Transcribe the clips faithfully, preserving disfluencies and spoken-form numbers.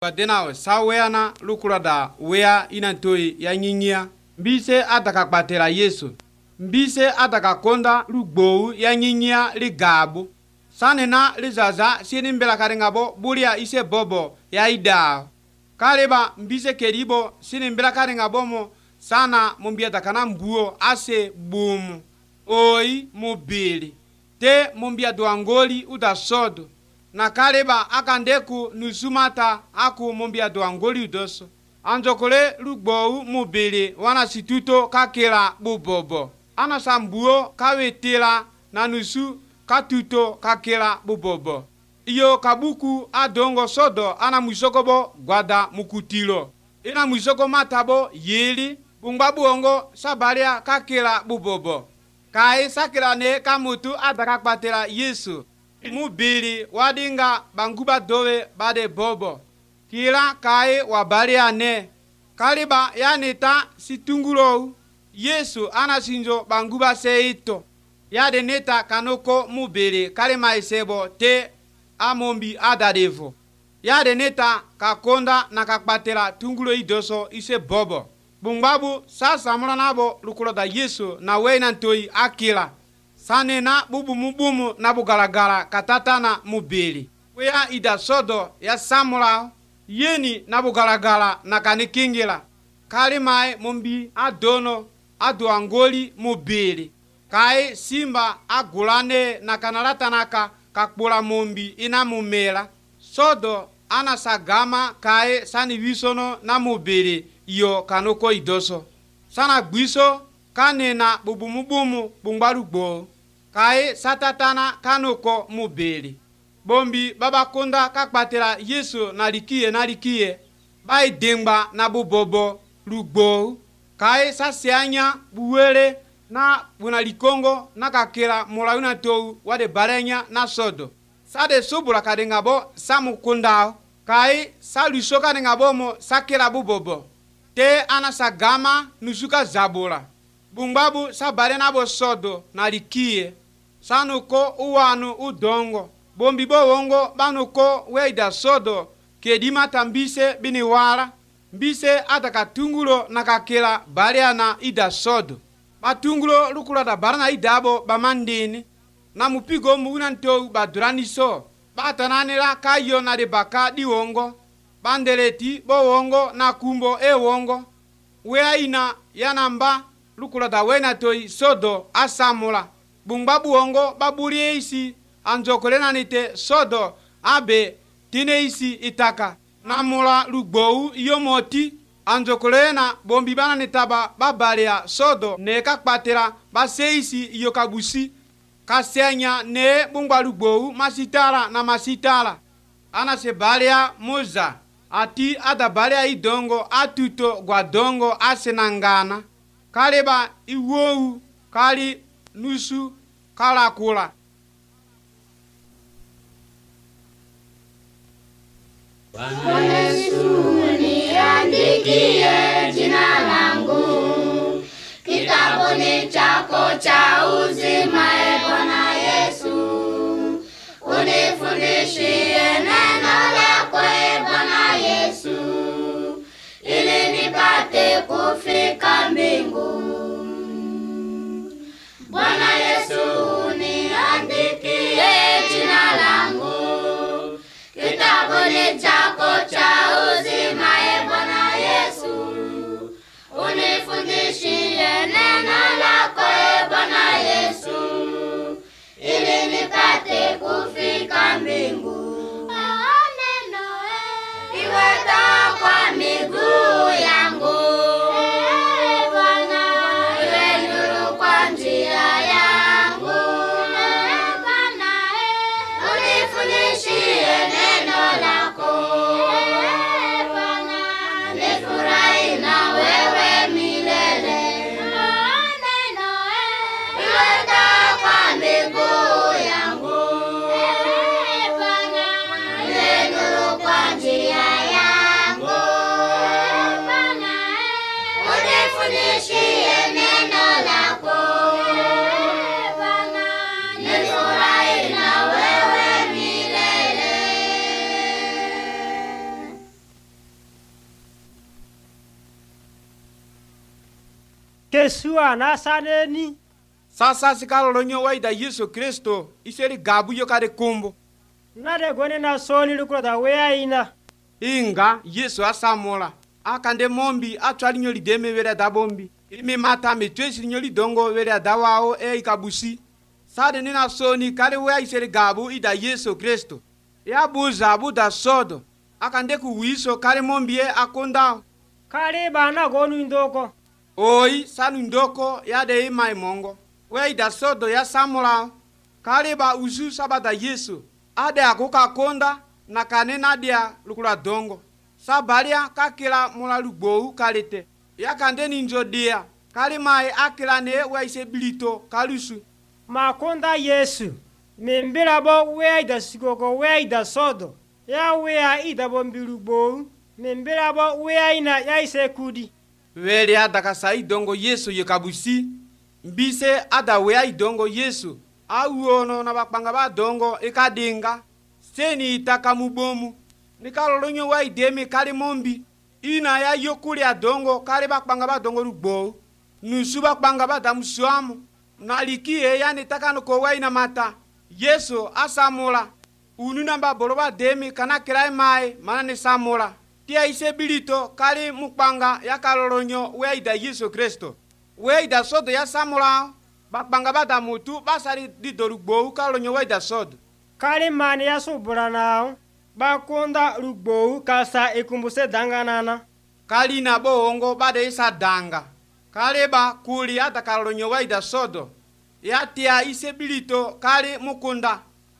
Badena saweana lukulada wea inantoi ya nyinyia. Mbise ataka kpatela Yesu. Mbise ataka konda lugbou ya nyinyia ligabu. Sanena lizaza sini mbela karengabo bulia ise bobo ya idao. Kaleba mbise keribo sini mbela karengabomo sana mumbiata kana mbuo ase bumu. Oi mubili. Te mumbia duangoli uda sodo. Na kaleba akandeku nusumata aku mumbia duangoli udoso. Anjokole lugbou mubili wana situto kakela bubobo. Ana sambuo kawetela na nusu katuto kakela bubobo. Iyo kabuku adongo sodo ana musokobo gwada mukutilo. Ina musoko matabo yeli bungbabu ongo sabalia kakela bubobo. Kai sakela ne kamutu adaka kpatela Yesu. Mubili wadinga banguba dowe bade bobo. Kila kai wabalia ne. Kaliba yaneta situngulo. Yesu anasinjo banguba seito. Yade neta kanoko mubili kalima isebo te amombi adadevo. Yade neta kakonda na kakpatela tungulo idoso ise bobo. Bungbabu sasa mula nabo lukulo da Yesu na weina ntoi akila. Sane na bubu mubumu na bugalagala katatana mubili. Wea ida sodo ya samula. Yeni na bugalagala na kanikingila. Kalimai mumbi adono aduangoli mubili. Kai simba agulane na kanalatanaka kakbula mumbi ina mumela. Sodo anasagama kai sani wisono na mubili iyo kanoko idoso. Sana gbiso kanena bubu mubumu bungbalugbo. Kai satatana kanoko mubili. Bombi babakunda kakpatela Yesu na likie na likie. Bai dengba na bubobo lugbo. Kai sasianya buwele na bunalikongo na kakela mulauna tou wade barenya na sodo. Sade subula kadengabo samukundao. Kai salusoka nengabomo sakela bubobo. Te anasagama nusuka zabula. Bungbabu sabare nabo sodo na likie. Sanuko uwanu udongo. Bombi bo wongo banuko weida sodo kedima tambise bini wala. Mbise ataka tungulo na kakela bariana ida sodo. Batungulo lukula da barana idabo bamandini. Na mupigo muna ntou badurani so. Batananila kayo na debaka di wongo. Bandeleti bo wongo na kumbo e wongo. Wea ina yanamba lukula da wena toi sodo asamula. Bungbabu wongo babulie isi anjokolena nite sodo abe tine isi itaka. Namula lugbou yomoti anjokolena bombi bana nitaba babalia sodo ne kakpatela baseisi iyo kabusi. Kasenya ne bungba lugbou masitala na masitala. Ana se balia moza. Ati ada balia idongo atuto guadongo asenangana. Kaleba iwou kali nusu kalakula. Bwana Yesu niandikie jina langu kitabuni chako cha uzima. E Bwana Yesu, unifundishie neno lako. E Bwana Yesu, ili nipate kufika mbinguni. Bwana Yesu niandikie jina langu kitabuni chako cha uzima. E Bwana Yesu, unifundishie neno lako. E Bwana Yesu, ili nipate kufika mbinguni. Neno iwe taa kwa miguu yangu. E Bwana kesua na saneni sasa sikalolonyo waida Yesu Kristo iseli gabu yo kade kumbo nade gone na soni lukulada wea ina inga Yesu asamula akande mombi atwali nyoli deme wele da bombi imi mata metwesi nyoli dongo wele da wao e ikabusi sade nina soni kale wea iseli gabu ida Yesu Kristo ya buza buda sodo akande kuwiso kale mombi e akondao kale bana gonu indoko oi sanu ndoko ya de imai mongo wei da sodo ya samula kale ba uzu sabada Yesu ade akuka konda na kanena dia lukula dongo sabalia kakila mula lugbo kalite ya kandeni njodia kale mai akila ne wei se bilito kalusu makonda Yesu membela bo wei da sikoko wei da sodo ya wea ida bombilugbo membela bo wea ina ya ise kudi wele adaka sa idongo Yesu yekabusi mbise ada wea idongo Yesu auono na bakpanga ba dongo ikadinga seni itaka mubomu nikalolonyo wa idemi kali mombi ina ya yokuli adongo kali bakpanga ba dongo lugbo nusu bakpanga ba damusuamu nalikie yani takano ko wa ina mata Yesu asamula ununa ba boloba demi kana kirai mai mana ni samula tia ise bilito kali mukpanga ya kalolonyo we ida Yesu Kristo we ida sodo ya samula bakpanga ba damutu basari di dorugbo kalolonyo we ida sodo kali mani ya subura nao bakonda lugbo kasa ikumbuse danganana kali na boongo bade isa danga kali ba kuli ata kalolonyo we ida sodo ya tia ise bilito kali mukunda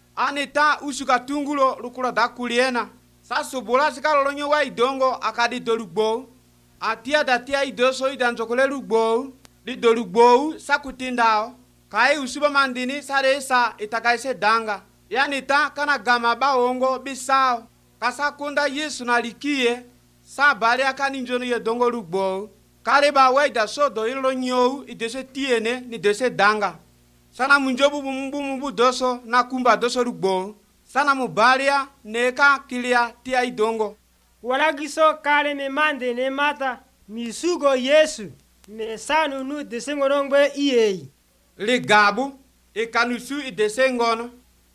anita usuka tungulo lukula da kuliena sasubula sikalolonyo wa idongo akadi dolugbo atia datia idoso idanzokole lugbo di dolugbo sakutindao kai usuba mandini saresa itakaise danga yani ta kana gama baongo bisao kasakunda Yesu nalikie sabale akani njono ye dongo lugbo kale ba waida sodo ilonyo idese tiene ni dese danga sana munjobu bumbu doso na kumba doso lugbo sana mubalia neka kilia tia idongo walagiso kale me mande ne mata misugo Yesu me sanu nu desengorongbe iye ligabu ikanusu idesengono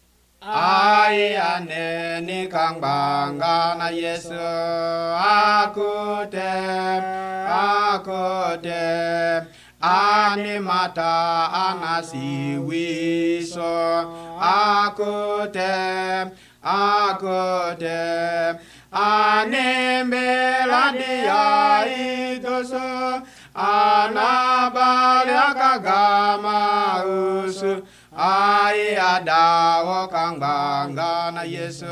ai ane ni kangbanga na Yesu akute akute ane mata anasiwiso akute akute ane melania idoso anabali akagama usu ai adawo kangbanga na Yesu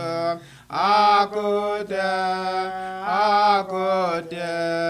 akute akute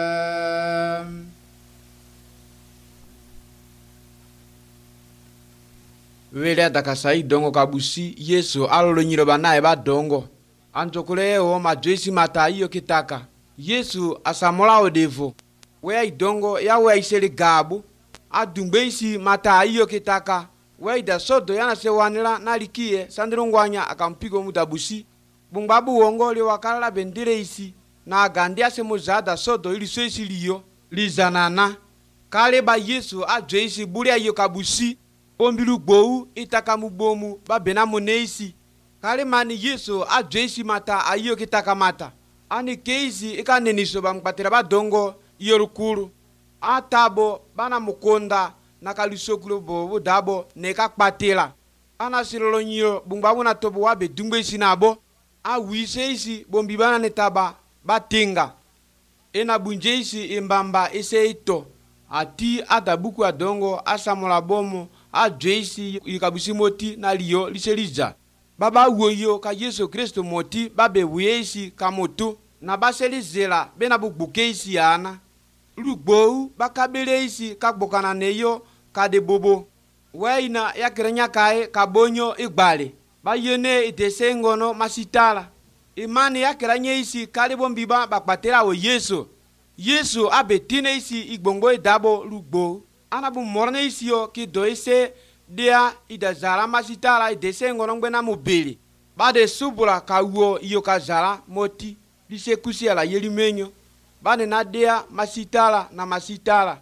wele adaka sa idongo kabusi Yesu alolonyiro banaye ba dongo anjokole o majoisi mata iyo kitaka Yesu asamola odevo we idongo ya we iseli gabu adumbeisi mata iyo kitaka we ida sodo yana se wanila nalikie sandirungwanya akampigo mudabusi bungbabu wongo li wakala bendire isi na gandia se muzada sodo ili soisi liyo lizanana kale ba Yesu ajoisi bulia iyo kabusi ombilu gbou itaka mubomu babena moneisi kale mani Yesu ajoisi mata ayo kitaka mata ani keisi ikaneniso bamkpatira badongo iyo lukulu atabo bana mukonda nakalusokulu bo dabo neka kpatela ana silolonyo bungbabu na tobo wabe dungbe sinabo a wiseisi bombibana netaba batinga ena bunjeisi imbamba iseito ati adabuku adongo asamula bomo a jeisi ikabusi moti na liyo liseliza baba woyo ka Yesu Kristo moti babe wiesi kamoto na baselizela bena bugbukeisi ana lugbo bakabeleisi kakbokana neyo kade bobo waina yakrenya kai kabonyo igbale bayene itesengono masitala imani yakranya isi kale bombiba bakpatela wo Yesu Yesu abetine isi igbongo idabo lugbo anabu morne isi yo ki doise dia idazara masitala idesengono ngbena mobili bade subula kawo iyo kazara moti lise kusiala yelimenyo bane na dia masitala na masitala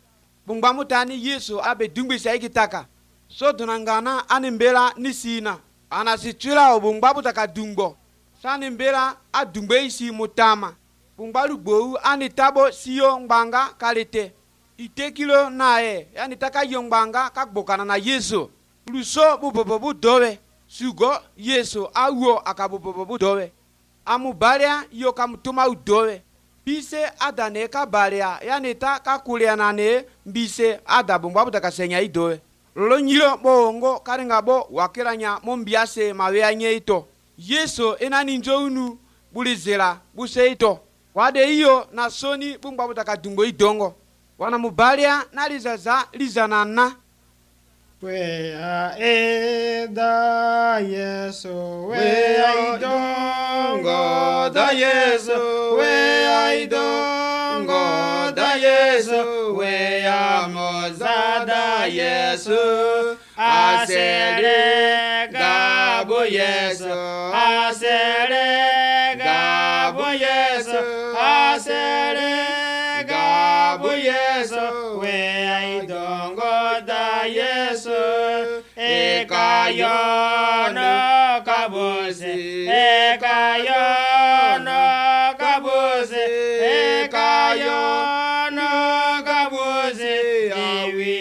bungba mutani Yesu abe dungbe sai kitaka so tunangana animbela nisina ana situla obungba butaka dungbo sani mbela a dungbe isi mutama bungba lugbo ani tabo siyo ngbanga kalite itekilo nae yani taka yongbanga kakbokana na Yesu luso bubobo dowe sugo Yesu awo akabubobo dowe amubalia yo kamutuma udowe bise adane ka balia yani ta kakuliana ne bise adabungba butaka senya idowe lolo nyilo bongo karinga bo wakilanya mombiase mawe ito Yesu enani njounu bulizela buseito wade iyo na soni bungba butaka dumbo idongo wana mubalia na lizaza lizanana Wea eda Yesu, wea idongo da Yesu, wea idongo da Yesu, wea moza da Yesu, asere gabo Yesu, asere gabo Yesu, asere gabo Yesu, wea idongo da Yesu, ekayono kabose, ekayono kabose, ekayono kabose, iwi